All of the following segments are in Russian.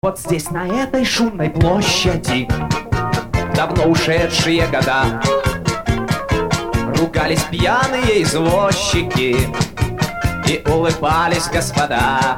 Вот здесь, на этой шумной площади, давно ушедшие года, ругались пьяные извозчики и улыбались господа,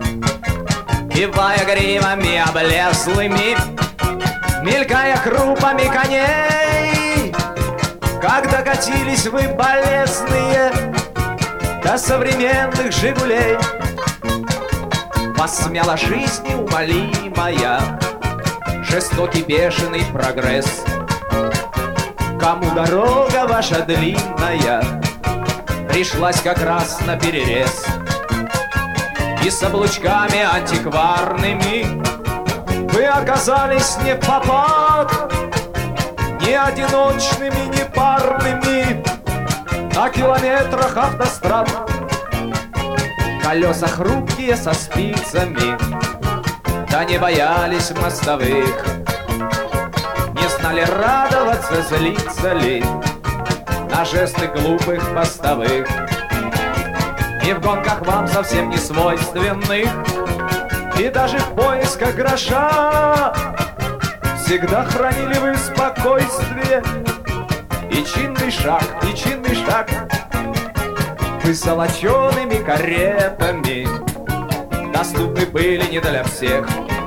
кивая гривами облезлыми, мелькая крупами коней. Как докатились вы, болезные, до современных «Жигулей», вас смяла жизнь неумолимая, жестокий бешеный прогресс. Кому дорога ваша длинная пришлась как раз наперерез, и с облучками антикварными вы оказались не впопад, ни одиночными, ни парными, на километрах автострад. Колеса хрупкие со спицами, да не боялись мостовых, не знали радоваться, злиться ли на жесты глупых постовых. И в гонках вам совсем не свойственных, и даже в поисках гроша всегда хранили вы спокойствие и чинный шаг, и чинный шаг. Вы золочеными каретами доступны были не для всех,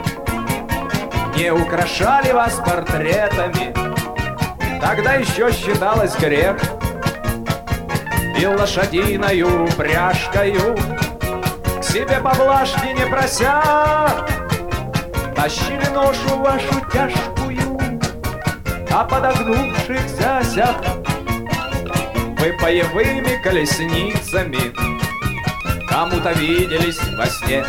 не украшали вас портретами, тогда еще считалось грех. И лошадиною упряжкою к себе поблажки не прося тащили ношу вашу тяжкую, а подогнувшихся осях вы боевыми колесницами кому-то виделись во сне,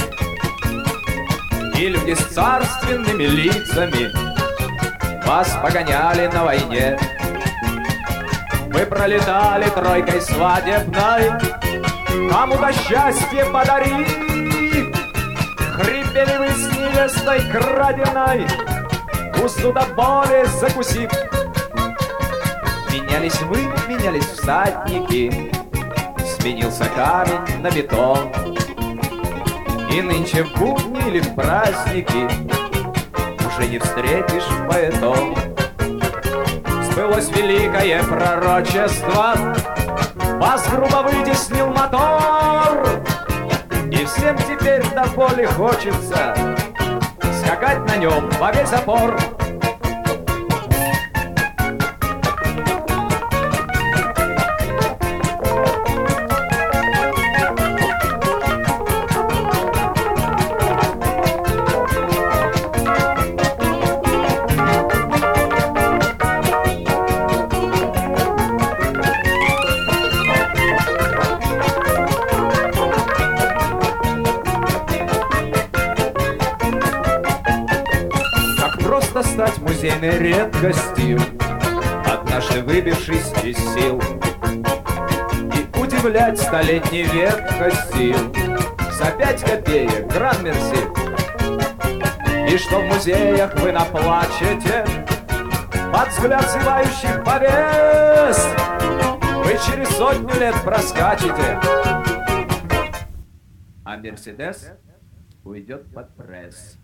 и люди с царственными лицами вас погоняли на войне. Вы пролетали тройкой свадебной, кому-то счастье подарили, хрипели вы с невестой краденой, усту до боли закусив. Менялись вы, менялись всадники, сменился камень на бетон, и нынче в будни или в праздники уже не встретишь поэтон. Сбылось великое пророчество, вас грубо вытеснил мотор, и всем теперь до боли хочется скакать на нем во весь опор. Стать музейной редкостью, однажды выбившись из сил, и удивлять столетней ветхостью за 5 копеек гран-мерси. И что в музеях вы наплачете под взгляд зевающих повес, вы через 100 лет проскачете, а Мерседес уйдет под пресс.